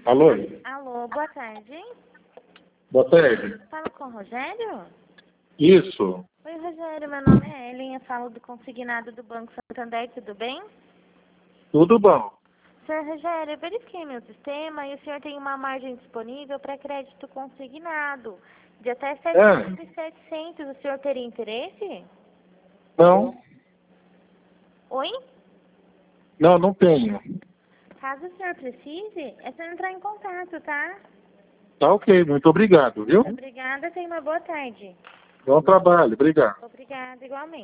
Alô? Alô, boa tarde. Boa tarde. Falo com o Rogério? Isso. Oi, Rogério, meu nome é Ellen, eu falo do consignado do Banco Santander, tudo bem? Tudo bom. Senhor Rogério, eu verifiquei meu sistema e o senhor tem uma margem disponível para crédito consignado de até 7.700. O senhor teria interesse? Não? Oi? Não, não tenho. Caso o senhor precise, é só entrar em contato, tá? Tá ok, muito obrigado, viu? Obrigada, tenha uma boa tarde. Bom trabalho, obrigado. Obrigada, igualmente.